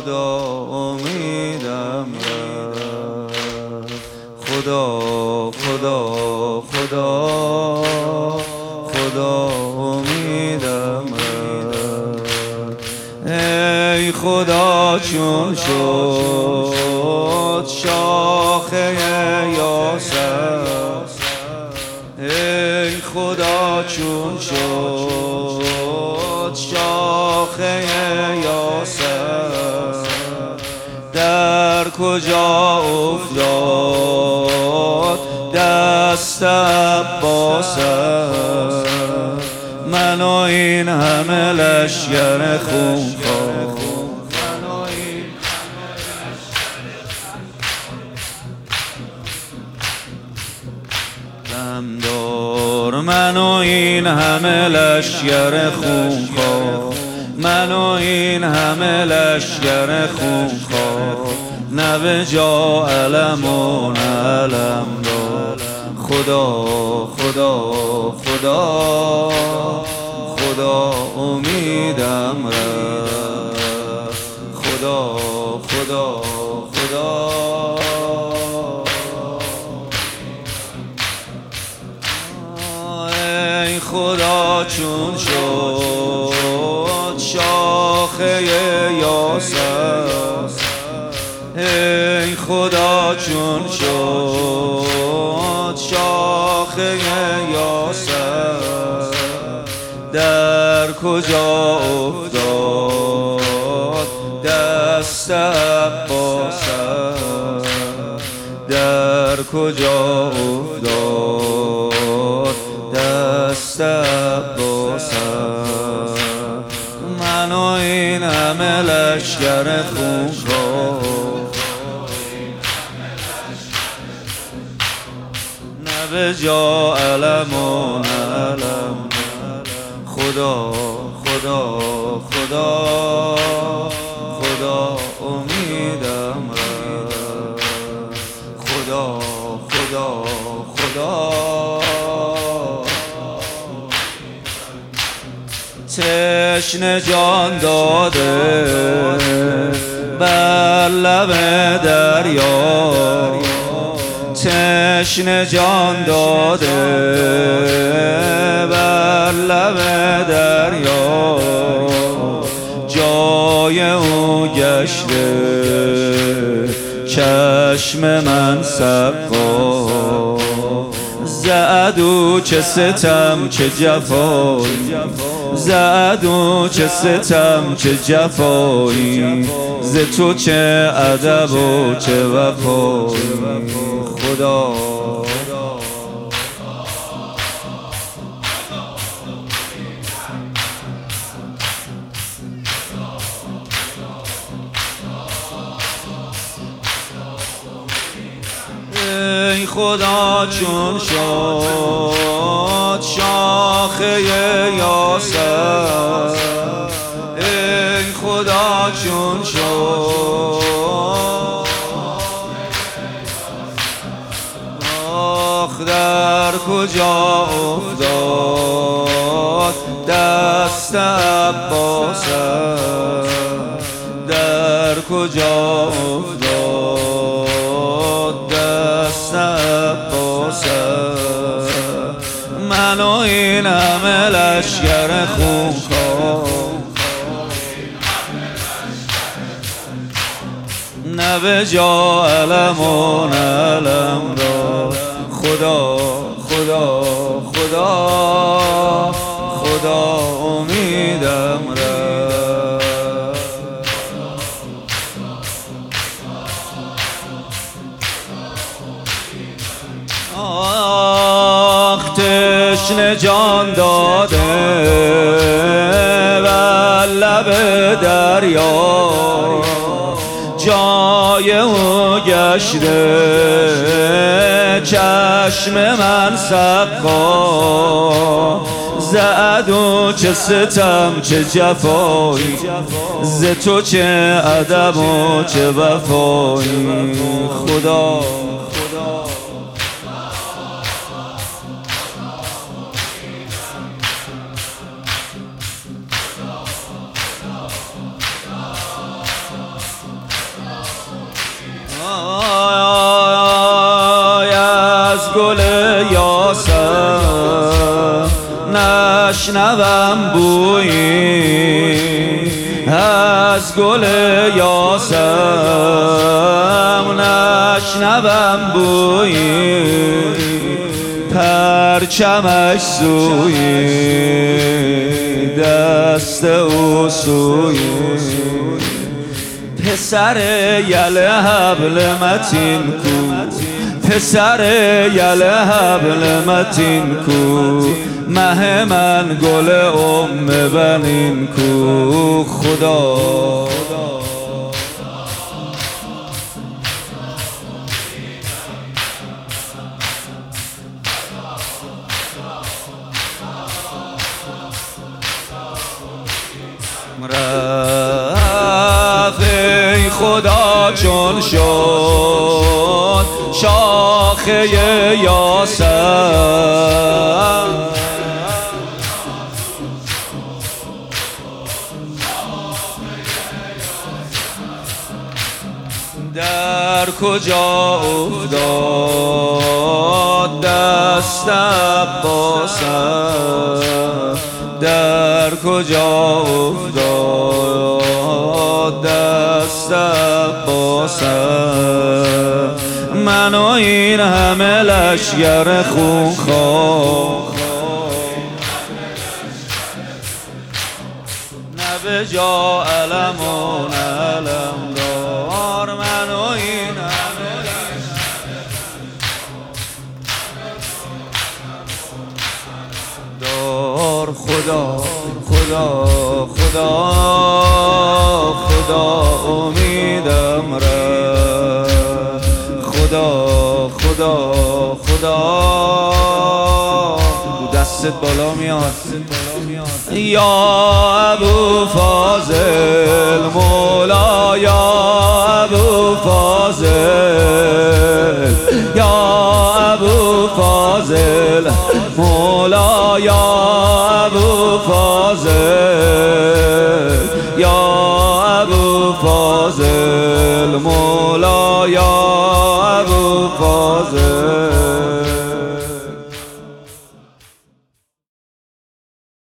خدا امیدم رفت، خدا خدا خدا خدا امیدم رفت. ای خدا چون شد شاخه یاسر، ای خدا چون شد شاخه یاسر، در کجا افتاد دست عباس؟ من و این همه لشگر خونخوار، غمدار من و این همه لشگر خونخوار، من و این همه لشگر خونخوار، نه به جا علم و نه علم دار. خدا خدا خدا خدا امیدم رفت، خدا خدا خدا ای خدا چون شد شاخه یاسر، ای خدا چون شد شاخه یاسر، در کجا افتاد دست عباس؟ در کجا افتاد دست عباس؟ من و این همه لشگر خونخوار، نه به جا علم و نه علم. خدا خدا خدا خدا امیدم رفت، خدا خدا خدا تشنه جان داده بر لب دریا، تشنه جان داده بر لب دریا، جای او گشته چشم من سقا. زعدو چه ستم چه جفایی، زعدو چه ستم چه جفایی، ز تو چه ادب و چه وفایی. خدا ای خدا چون شد شاخه یاسر، ای خدا چون شد آخ در کجا افتاد دست عباس؟ در کجا افتاد دست عباس؟ من و این همه لشگر خونخوار، نه به جا علم و نه علم دار. خدا خدا خدا خدا امیدم رفت، آخ تشنه جان داده بر لب دریا، جای او گشته چشم من سقا. زعدو چه ستم چه جفایی، ز تو چه ادب و چه وفایی. خدا گل یاسم نشنوم بویی از گل یاسم نشنوم بویی پرچمش سوی دست او سوی پسر یله حبل متین کو پسر یله حبل متین کو مه من گل بنین کو خدا رفت خدا چون شد شاخه یاسم در کجا افتاد دست عباسم در کجا افتاد دست عباسم من و این همه لشگر خونخوار نه به جا علم و نه علم دار من و این همه دار خدا خدا خدا خدا امیدم رفت خدا خدا خدا دستت بالا میاد یا ابو فاضل مولا یا ابو فاضل یا ابو فاضل مولا یا ابو فاضل یا ابو فاضل مولا یا ابو فاضل